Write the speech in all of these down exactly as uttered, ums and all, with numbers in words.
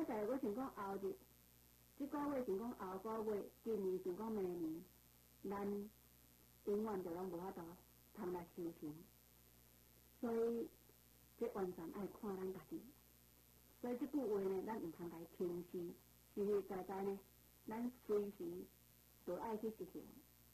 在我想讲后日，即个月想讲后个月，今年想讲明年，咱永远就拢无法度通来修行。所以，这完全爱看咱家己。所以这句话呢，咱毋通来轻视，实实在在呢，咱随时都爱去实行，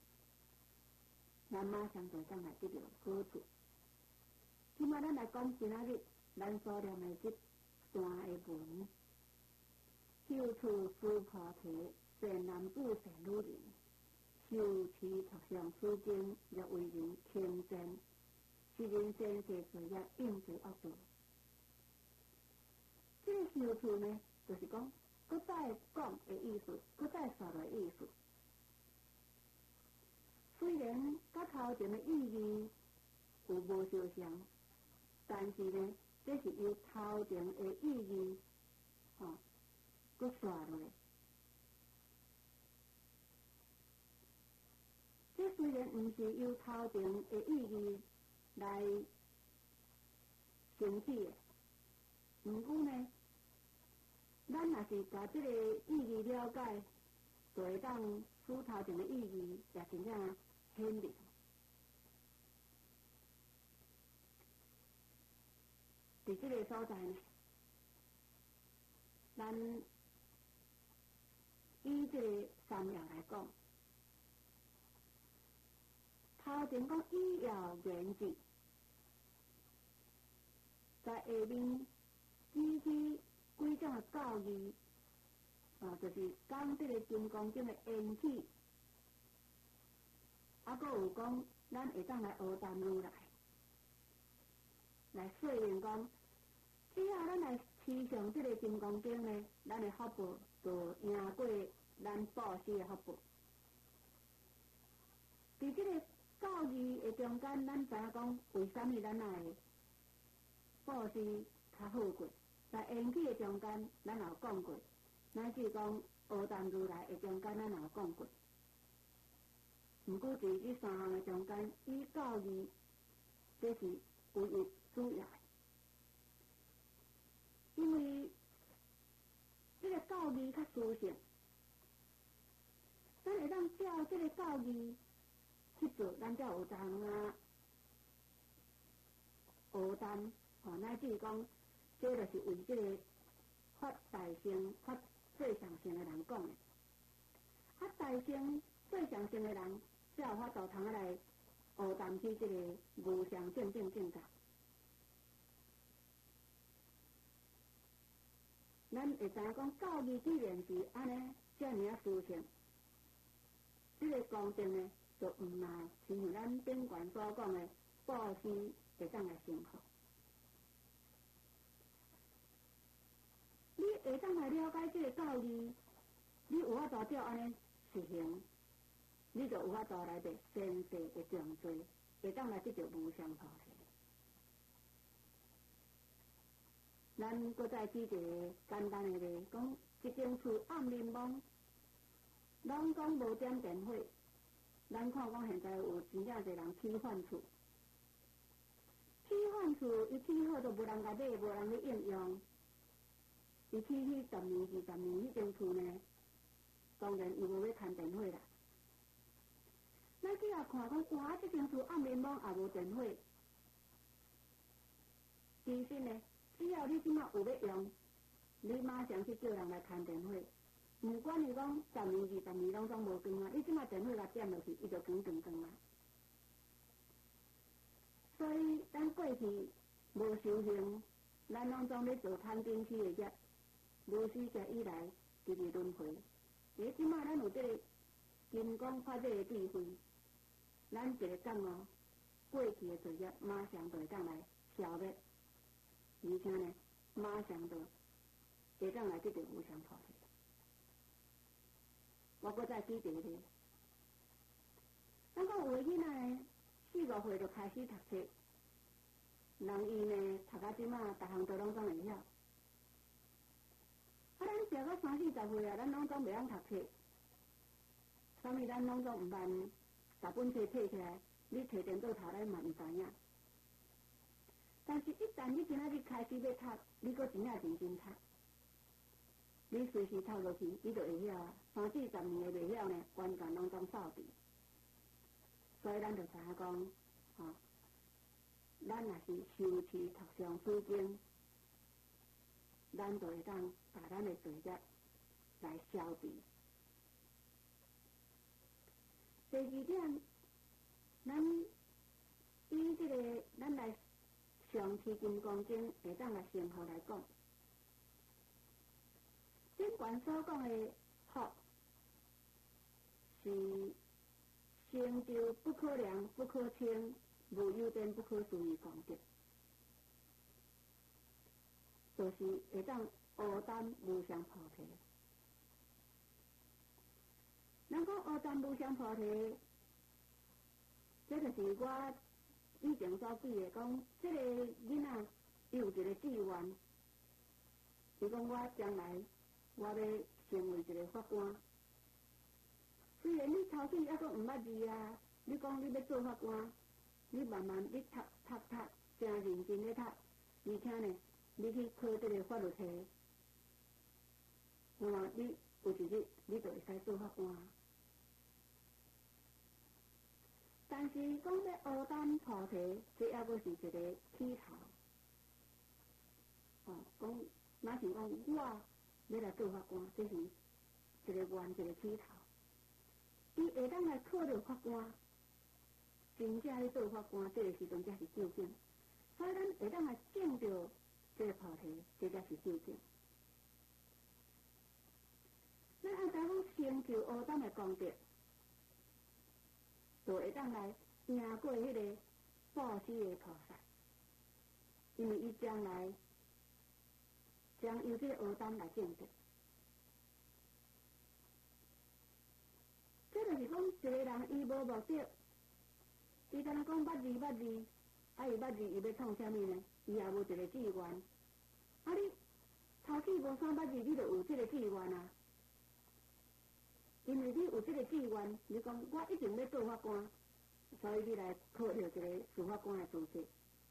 咱马上就当来得到好处。即摆咱来讲今仔日咱所念的这段的文，修处诸菩提，善男子善女人，修持托上此经，若为人轻贱，是人先世罪业应罪恶道。这个修处呢，就是讲，搁再讲的意思，搁再说的意思。虽然甲头前的意义有无相像，但是呢，这是由头前的意义，吼、哦，搁刷落来。这虽然毋是由头前的意义来升起的，毋过呢，咱若是把这个意义了解，就会当使头前的意义也真正显明。伫这个所在呢，咱以这个三要来讲，头前讲以要原则，在下面指起几种的教义，啊，就是讲这个金刚经的缘起，啊，搁有讲咱会当来学谈如来，来说明讲，只要咱来持上这个金刚经呢，咱的福报就赢过咱布施的福报。伫这个教义的中间，咱知影讲为什么咱来布施较好过？在缘起的中间，咱也有讲过，乃至讲学谈如来的中间，咱也有讲过。毋过伫这三项的中间，以教义这是唯一主要的，因为这个教义较殊胜，咱会当照这个教义去做，咱才有当啊学谈，吼，乃至讲，这就是为这个发大乘、发最上乘的人讲的。发大乘、最上乘的人，才有法度通来学谈起这个无上正正正觉。咱会知影讲，教义既然是安尼，遮尔啊殊胜，这个功德呢，就毋难亲像咱顶悬所讲的布施会当来成福。你会当来了解这个教义，你有法度照安尼实行，你就有法度来得先世的重罪，会当来得到无上菩提。咱搁再举一个简单的例，讲一间厝暗眠蒙，拢讲无点电火，咱看讲现在有真正侪人起犯厝，起犯厝伊起好都无人甲买，无人去应用，伊起去十年二十年，迄间厝呢，当然伊无要牵电火啦。咱去也看讲，哇，这间厝暗眠蒙也无电火，其实呢，只要你即马有要用，你马上去叫人来牵电火。毋管伊讲十年二十年拢总无光啊，你即马电火甲点落去，伊就光光光啊。所以咱过去无修行，咱拢总咧做贪嗔痴的业，无始者以来直直轮回。诶，即马咱有这个金刚发这个智慧，咱一个讲哦，过去的罪业马上就会当来消灭。而且呢，马上就会当来得到无上菩提。我搁再举一个例，咱讲有的囡仔呢，四五岁就开始读册，人伊呢读到即马，逐项都拢总会晓。啊，咱食到三四十岁啊，咱拢总袂晓读册，啥物咱拢总毋捌，十本册摕起来，你摕电脑头来嘛毋知影。但是，一旦你今仔日开始要读，你搁真正认真读， 你随时透落去，你就会晓啊。三四十年会袂晓呢，完全拢总扫地。所以咱就知影讲，吼、哦，咱若是修持读上书经，咱就会当把咱的罪孽来消除。第二点，咱以这个咱来上持金刚经会当来生活来讲。尽管所讲的福是成就不可量、不可称、无有边、不可思议功德，就是会当阿单无上菩提。咱讲阿单无上菩提，这就是我以前所举的讲，这个囡仔伊有一个志愿，伊讲我将来。我要成为一个法官，虽然你头先还阁毋捌字啊，你讲你要做法官，你慢慢你读读读，真认真咧读，而且呢，你去考这个法律题，那么你有一日你就会使做法官。但是讲要阿单菩提，这还阁是一个起头。哦，讲哪是讲我。要来做法官，这是一个愿，一个起头。伊会当来考到法官，真正咧做法官，这个时阵才是究竟。所以咱会当来证到这个菩提，这才是究竟。咱按照讲成就阿单的功德，就会当来赢过迄个布施的菩萨，因为伊将来。将由这个阿单来证得，这就是讲一个人伊无目的，伊敢若讲捌字捌字，啊伊捌字伊要创啥物呢？伊也无一个志愿，啊你头起无啥捌字，你就有这个志愿啊。因为你有这个志愿，你讲我一定要做法官，所以你来考到一个司法官的资格。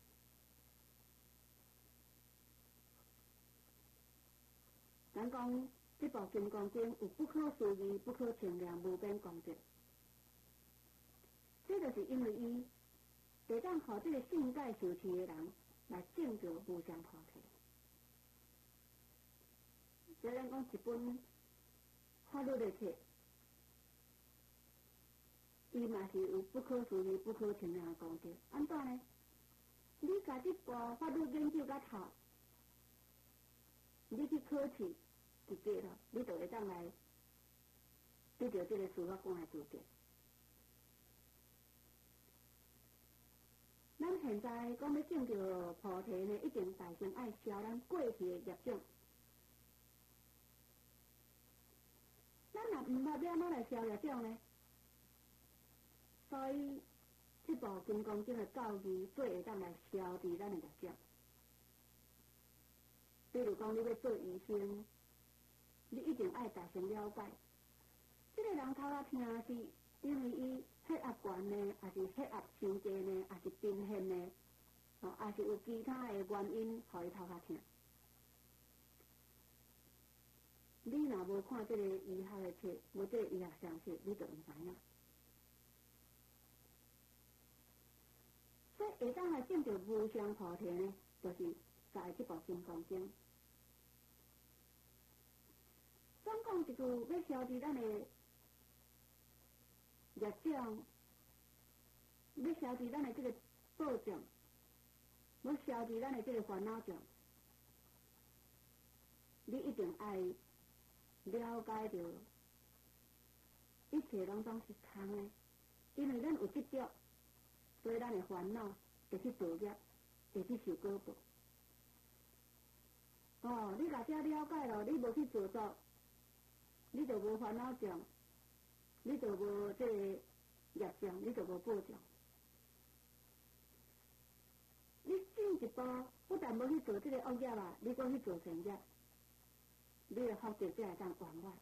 咱讲这部《金刚经》有不可思议、不可称量、无边功德，这就是因为伊会当靠这个信解受持的人来证得无上菩提。这咱讲一本法律的册，伊嘛是有不可思议、不可称量的功德。安怎呢？你甲这部法律研究到头，你去考试。一过了，你就会当来得到这个司法官的资格。咱现在讲要证到菩提呢，一定大先爱消咱过去的业障。咱若毋捌要安怎来消业障呢？所以这部《金刚经》的教义，最会当来消除咱的业障。比如讲，你要做医生。你一定爱大先了解，这个人头仔听是因为伊血压高呢，还是血压伤低呢，还是贫血呢，哦，还是有其他的原因，互伊头仔听。你若无看这个医学的册，无这个医学常识，你就毋知影。所以会当来证到无上菩提呢，就是在这部《金刚经》。总讲一句，要消除咱的业障，要消除咱的这个报障，要消除咱的这个烦恼障，你一定爱了解到，一切拢总是空的，因为咱有执着，所以咱的烦恼会去造业，会去受果报。哦，你若遮了解了，你无去做作。你就无烦恼障，你就无这个业障，你就无报障。你进一步，不但无去做这个恶业啊，你讲去做善业，你的福德才会当圆满。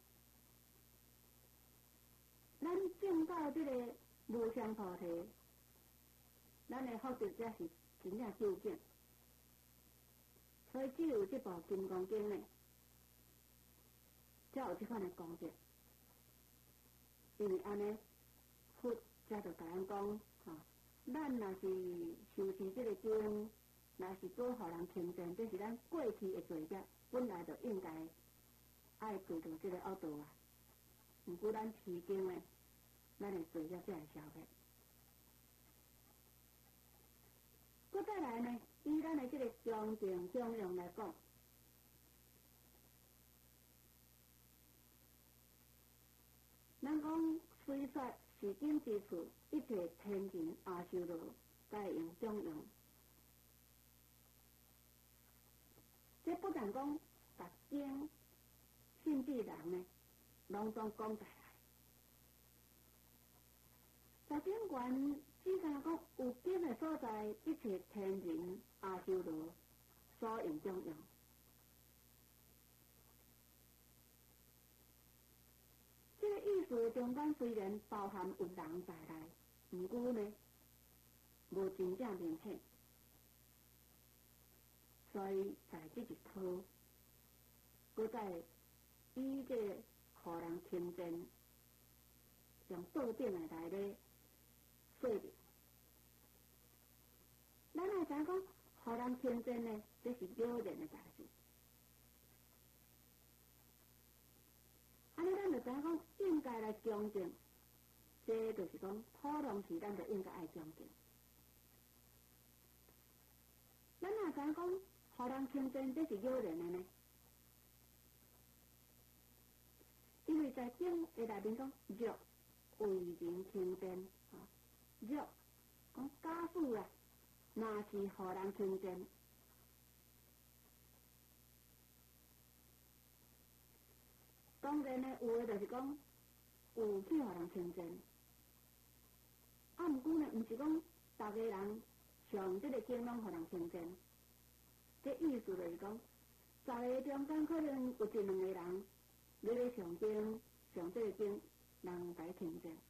咱证到这个无上菩提，咱的福德才是真正究竟。所以只有这部《金刚经》呢。 才有即款的功德。因为安尼，佛才着甲咱讲，吼、哦，咱若是受持即个经，若是做互人轻贱，这是咱过去的罪孽，本来就应该爱对着即个恶道啊。毋过咱持经的，咱的罪孽才会消灭。搁再来呢，以咱的即个恭敬供养来讲，咱讲虽说是经之处，一切天人阿修罗，该用供养。这不但讲逐经信智人呢，拢总讲出来。十经卷只敢讲有经的所在，一切天人阿修罗所用供养。这个意思中间虽然包含有人在内，毋过呢，无真正明显。所以在这一科，搁再以这个互人轻贱，用道典的来咧说明。咱来知讲，互人轻贱呢，这是妖人的代志。安尼，咱就知讲应该来恭敬，这就是讲普通时咱就应该爱恭敬。咱若知讲互人轻贱，这是妖人的呢？因为在经的内面讲，若为人轻贱，吼，若讲假使啊，若是互人轻贱，当然呢，有的就是讲有去互人轻贱，啊，毋过呢，毋是讲逐个人上这个经拢互人轻贱。这意思就是讲，十个中间可能有一两个人，你咧上经上这个经，人甲伊轻贱。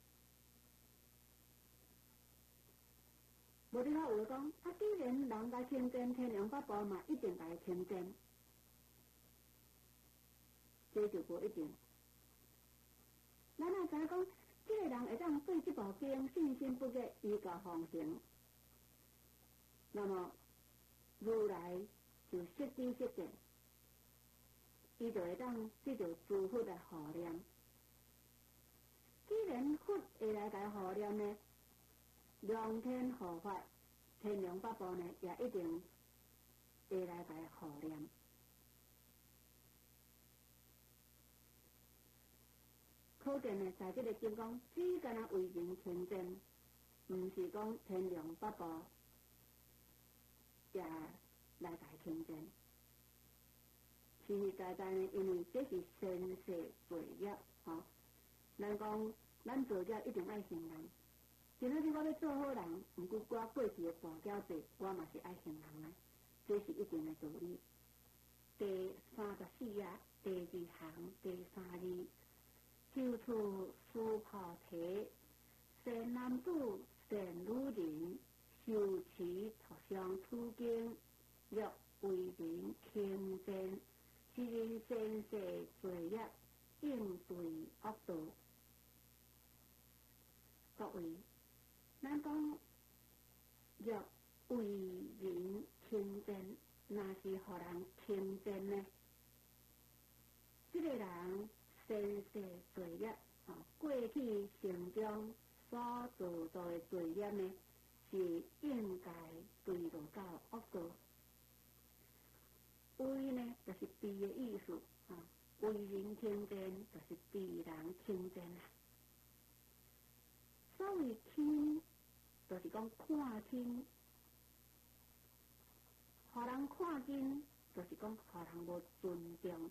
无你较有讲，啊，既然人甲轻贱，天龙八部嘛一定甲伊轻贱，这就无一定。咱若知讲，这个人会当对这部经信心不疑，依教奉行，那么如来就识知识见，伊就会当得到诸佛的护念。既然佛会来甲护念呢，龙天护法、天龙八部呢，也一定会来甲护念。可见呢，在这个经讲，只干那为人轻贱，毋是讲天龙八部也来甲轻贱。实实在在呢，因为这是先世罪业，吼、哦。咱讲，咱做者一定爱行人。今仔日我要做好人，毋过我过去的跋筊罪，我嘛是爱行人啊，这是一定的道理。第三十四页第二行第三字。就处苏菩提，善男子、善女人，修持图上出经，若为人轻贱，是因先世罪业，应对恶道。各位，咱讲若为人轻贱，若是互人轻贱呢？这个人。先世罪业，啊，过去生中所做到的罪业呢，是应该对落到恶道。为呢，就是避的意思，啊，为人轻贱，就是避人轻贱啊。所谓轻，就是讲看轻，互人看轻，就是讲互人无尊重。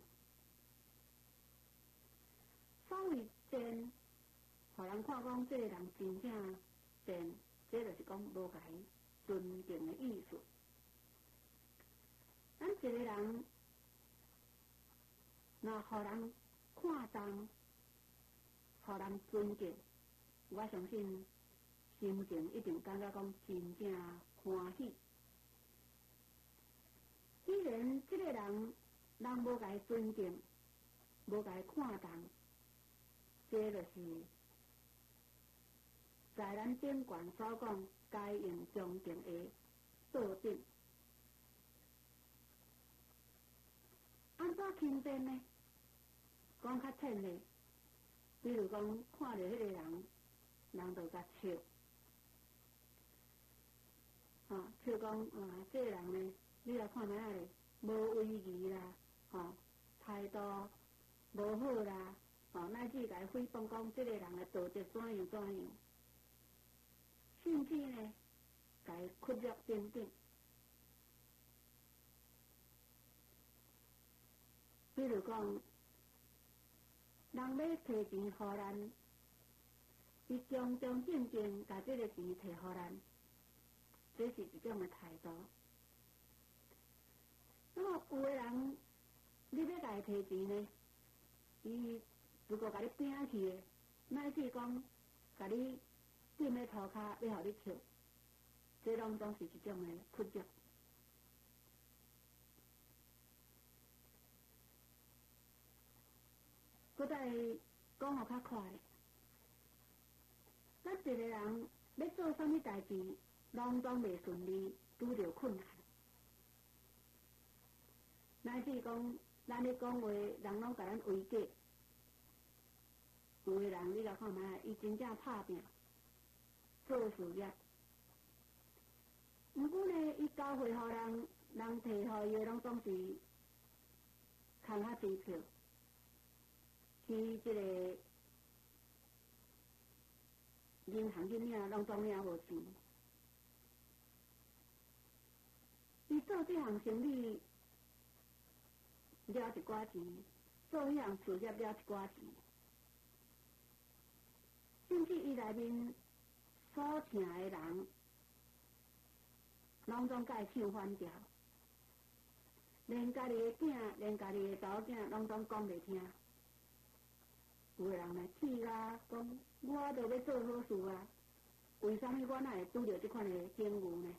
所谓贱，互人看讲这个人真正贱，这就是讲无甲伊尊敬的意思。咱一个人，若互人看重，互人尊敬，我相信心情一定感觉讲真正欢喜。既然这个人人无甲伊尊敬， 无甲伊看重，这就是在咱顶悬所讲该用中定的道定。安怎轻便呢？讲较浅的，比如讲看着迄个人，人就甲笑，吼、哦，笑讲啊，这个人呢，你来看卖啊咧，无威仪啦，吼、哦，态度无好啦，吼、哦，乃至甲伊诽谤讲这个人的道德怎样怎样，甚至呢，甲伊屈辱等等。比如讲，人要摕钱予咱，伊忠忠正正甲这个钱摕予咱，这是一种的态度。那么有的人，你要甲伊摕钱呢，伊如果甲你拼去的，乃至讲甲你踮咧涂骹要互你笑，这拢总是一种的屈辱。搁再讲互较快咧，咱一个人要做啥物代志，拢总袂顺利，拄着困难。乃至讲，咱咧讲话，人拢甲咱违假。有个人你来看卖，伊真正拍拼做事业，毋过呢，伊交货予人，人摕予伊的拢总是空较支票。去即个银行去领，拢总领无钱。伊做这项生意了一寡钱，做迄项事业了一寡钱，甚至伊内面所请的人，拢总甲伊唱反调，连家己的囝，连家己的查某囝，拢总讲袂听。有个人来气啊，讲我都要做好事啊，为什么我哪会拄到这款的境遇呢？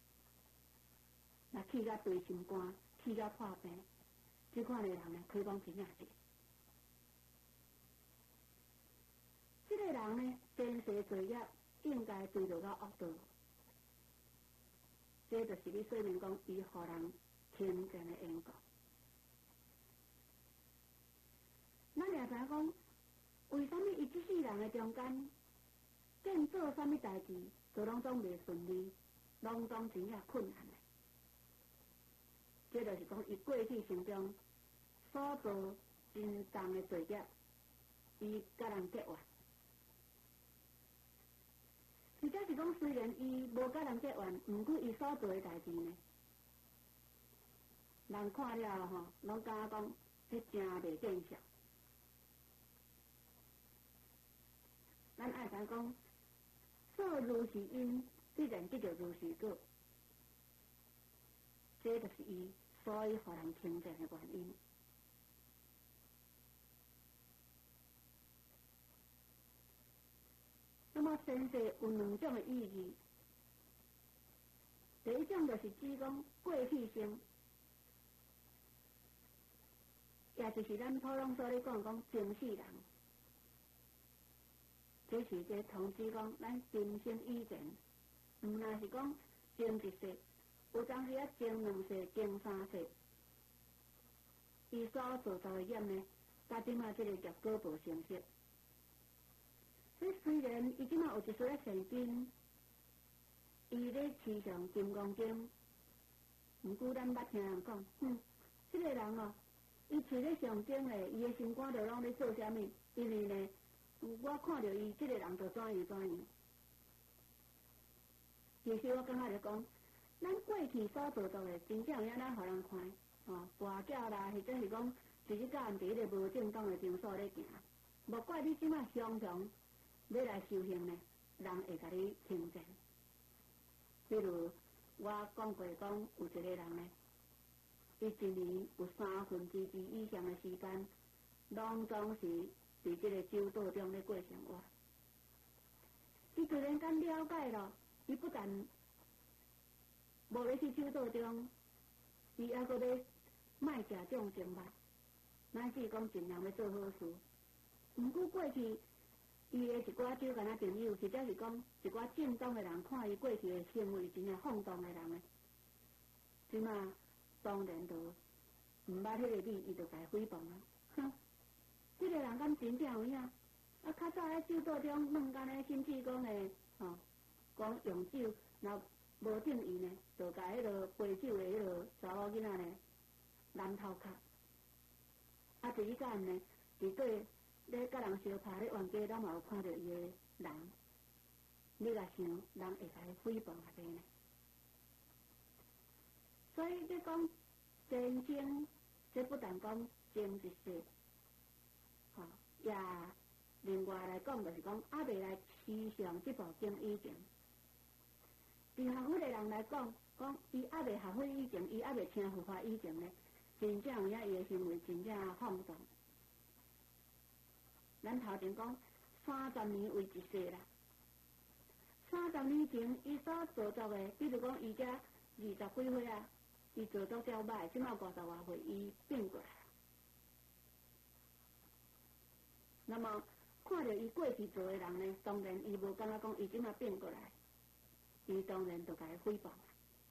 那气甲对心肝，气甲破病，这款的人呢，可以讲真正是。这个人呢，前世罪业应该追究到恶道，这就是你说明讲伊互人轻贱的因果。咱也知影讲。为什么伊这世人的中间，见做啥物代志，就拢总袂顺利，拢总真正困难的？这就是讲伊过去生中所做真重的罪业，伊甲人结怨。或者是讲，虽然伊无甲人结怨，毋过伊所做的代志呢，人看了吼，拢感觉讲，迄真袂见效。咱爱知讲，做如是因，必然得着如是果，这就是伊所以互人轻贱的原因。那么先世有两种的意义，第一种就是指讲过去生，也就是咱普通所咧讲讲前世人。这是在通知讲，咱今生以前，毋若是讲前一世，有当时啊前两世、前三世，伊所做到的业呢，甲即马即个业果无相适。所以虽然伊即马有一撮啊现金，伊咧持上金刚经，毋过咱捌听人讲，哼，即、这个人哦，伊持咧上经咧，伊的心肝就拢咧做啥物？因为呢。我看到伊这个人就怎样怎样，其实我感觉就讲，咱过去所做到的，真正有咱互人看，哦，跋筊啦，或者是讲，就是甲人伫迄个无正当的场所咧行，无怪你即摆常常要来修行呢，人会甲你轻贱。比如我讲过讲，有一个人呢，伊一年有三分之二以上的时间，拢总是。伫这个酒道中咧过生活，伊突然间了解了，伊不但无咧去酒道中，伊还阁咧卖食种植物， 乃至讲尽量要做好事。毋过过去，伊的一寡少干仔朋友，或者是讲一寡正当的人，看伊过去的行为真正放荡的人呢，即马当然就毋捌迄个理，伊就甲伊诽谤啊！哼，即、这个人敢真正有影？啊，较早喺酒桌中问干咧，甚至讲诶，吼，讲用酒，若无正义呢，就甲迄落杯酒的迄落查某囡仔呢，染头壳。啊，第一间呢，伫对咧甲人相拍咧冤家，咱嘛有看到伊的人，你若想，人会甲伊诽谤下底呢？所以你讲真经，这不但讲经一世，吼、哦，也另外来讲，就是讲还未来思想这部经以前，伫学佛的人来讲，讲伊还未学佛以前，伊还未听佛法以前呢，真正有影伊的行为真正放荡。咱头前讲三十年为一世啦，三十年前伊所做作的，比如讲伊遮二十几岁啊，伊做作较歹，即马五十外岁伊变过来。那么看到伊过去做的人呢，当然伊无感觉讲伊即马变过来，伊当然就甲伊诽谤。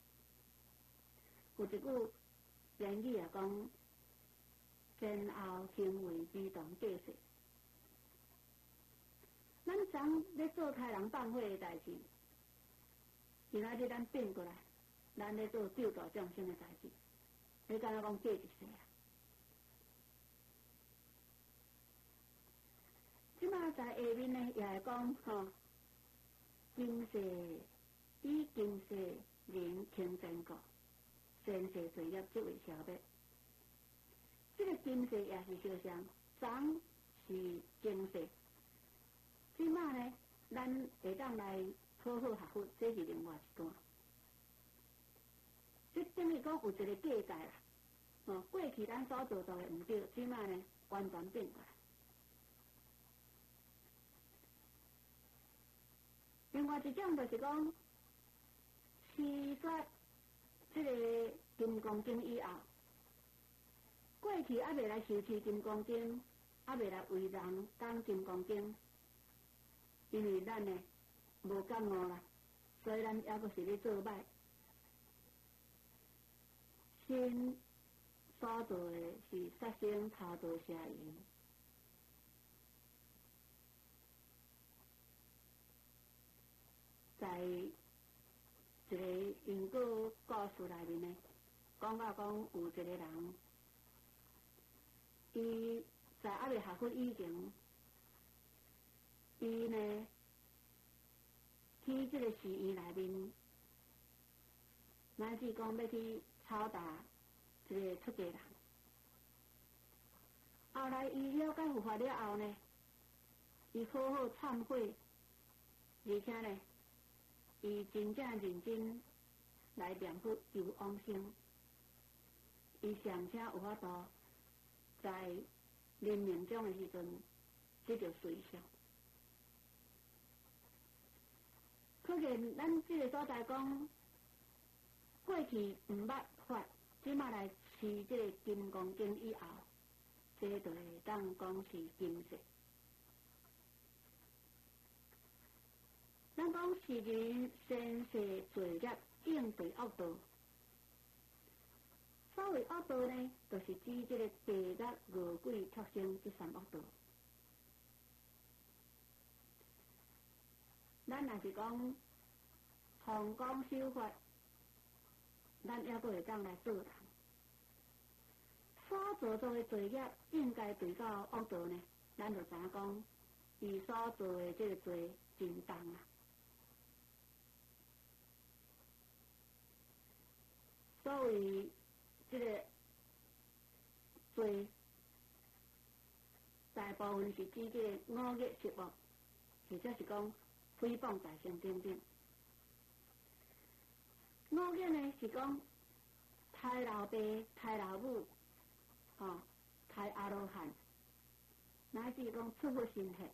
有一句言语啊讲，前后行为自动计数。咱昨咧做开人放火的代志，今仔日咱变过来，咱咧做救度众生的代志，你敢若讲过一世啊？即马在下面呢，也会讲吼，今世以今世人轻真过，前世罪业即为消灭。这个今世也是相像，昨是前世。即马呢，咱会当来好好学佛，这是另外一段。即等于讲有一个界界啦，哦，过去咱所做到的毋对，即马呢完全变过来。另外一种就是讲，施说这个金刚经以后，过去还未来受持金刚经，还未来为人讲金刚经。因为咱呢无感悟啦，所以咱还阁是咧做歹。先所做的是杀生、偷盗、邪淫，在一个因果故事内面呢，讲到讲有一个人，伊在还未学佛以前。伊呢，去这个寺院内面，乃至讲要去抄打这个出家人。后来伊了解佛法了后呢，伊好好忏悔，而且呢，伊真正认真来念佛求往生。伊尚且有法度在临命终的时阵，得到随想。可见咱这个所在讲，过去毋捌法，即马来持这个金刚经以后，这就会当讲是今世。咱讲是人先世罪业应对恶道，所谓恶道呢，就是指这个地狱、恶鬼、畜生这三恶道。咱若是讲弘讲修法，咱还阁会当来做人。所做做的罪业应该对到恶道呢，咱就知影讲，伊所做的这个罪真重啊。所谓这个罪，大部分是指这个五业十恶，或者是讲诽谤大乘等等。五业呢是讲杀老爸、杀老母，吼、哦，杀阿罗汉，乃至讲出佛心血。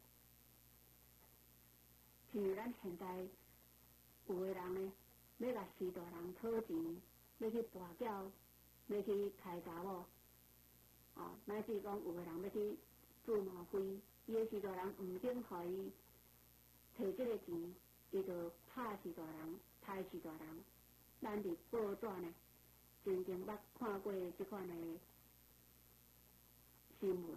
譬如咱现在有个人呢，要甲士大人讨钱，要去跋筊，要去杀查某， 哦，乃至讲有个人要去做毛费，伊个时大人毋肯互伊摕即个钱，伊就拍是大人，拍是大人。咱伫报纸呢，曾经捌看过即款的新闻。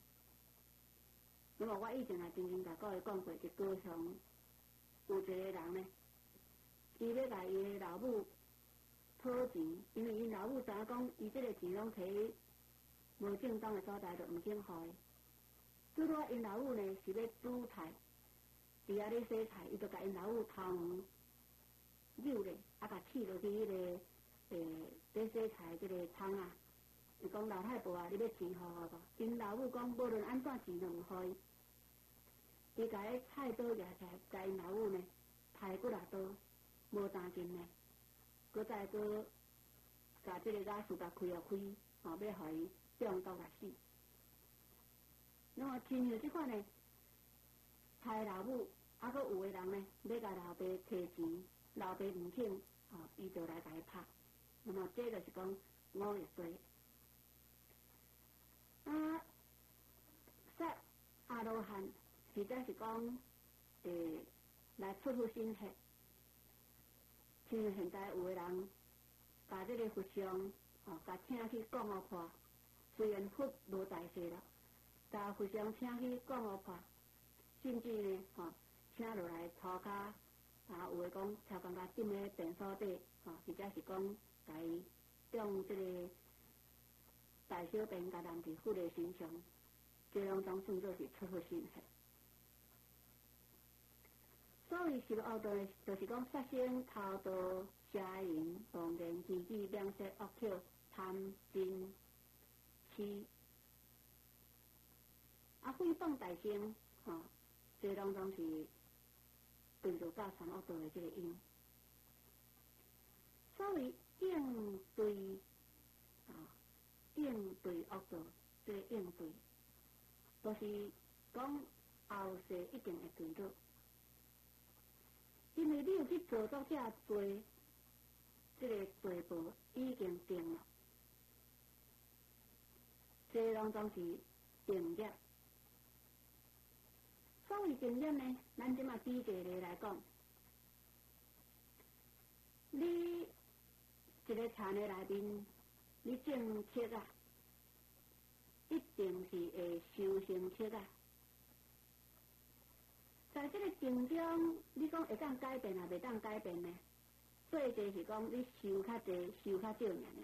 那么我以前也曾经甲各位讲过，伫高雄有一个人呢，伊要甲伊的老母讨钱，因为因老母知影讲，伊即个钱拢摕无正当的所在，就毋肯互伊。拄拄因老母呢是要煮菜，伫遐咧洗菜，伊就甲因老母头毛扭咧，啊，甲刺落去迄、那个诶咧洗菜即个汤啊。伊讲老太婆啊，你要钱互我无？因老母讲无论安怎钱都毋互伊。伊甲迄菜刀举起来，甲因老母呢抬几啊刀，无担金呢，搁再搁甲即个瓦斯甲开啊开，吼、哦，要互伊中毒来死。那么亲像即款呢，杀老母，啊，搁有个人呢要甲老爸摕钱，老爸毋肯，吼、哦，伊就来甲伊拍。那么这就是讲五月罪。啊，杀阿罗汉实在是讲诶来出乎心血，像现在有个人把这个佛像哦，甲请去降恶破，虽然佛无在世了，甲佛像请去降恶破，甚至呢吼、哦，请落来涂骹啊，有个讲超工甲踮咧便所底，吼、哦，或者是讲甲伊用这个大小便甲人伫佛的身上，这拢总算作是出乎心血。所谓十恶道，就是讲杀生、偷盗、邪淫、妄言、绮语、两舌、恶口、贪、嗔、痴，啊，诽谤大声，吼、哦，这拢总是对着到三恶道的这个因。所谓应对啊，应对恶道，这个应对，就是讲后世一定会对落。因为你有去做作这罪，这个罪报已经定了，这拢总是定业。所谓定业呢，咱即马举一个例来讲，你一个田的内面，你种切啊，一定是会收成切啊。在这个境中，你讲会当改变啊，袂当改变呢？最济是讲你收较济，收较少尔尔。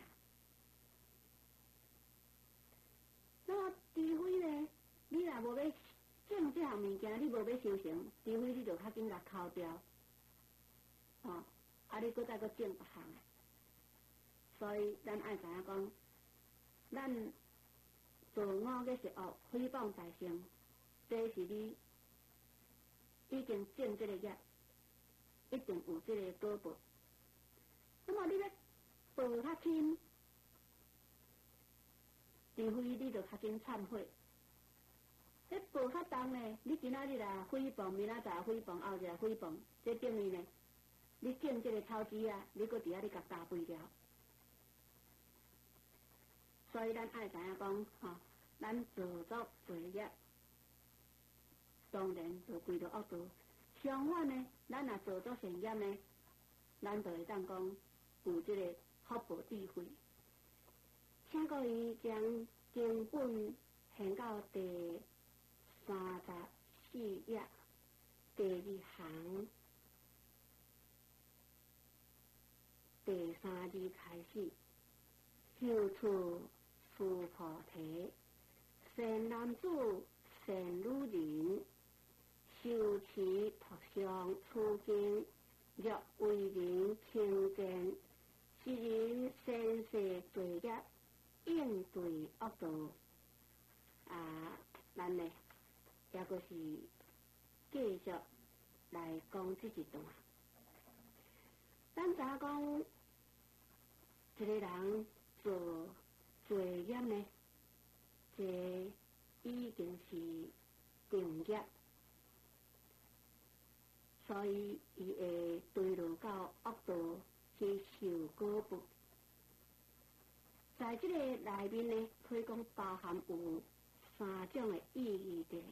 那么除非呢，你若无要种这项物件，你无要收成，除非你就较紧甲扣掉，哦，啊，你搁再搁种别项的。所以咱爱知影讲，咱做五个食恶，诽谤大声，这是你已经种这个业，一定有这个果报。那么你要报较轻，除非你就较紧忏悔。你报较重呢，你今仔日啊诽谤，明仔载诽谤，后日诽谤，这等于呢，你种这个草籽啊，你搁伫遐你甲加肥了。所以咱爱知影讲，吼、哦，咱做作罪业，当然就归到恶道。相反呢，咱若做作善业呢，咱就会当讲有这个福报智慧。请各位将经本献到第三十四页第二行第三字开始，修处殊菩提，善男子善女人，修持托相出经，若为人轻贱，是人先世罪业，应对恶道。啊，咱呢，也阁是继续来讲这一段。咱知影讲，一个人做罪业呢，这已经是定业，所以伊会对落到恶道去受果报。 在即个内面呢，可以讲包含有三种的意义的。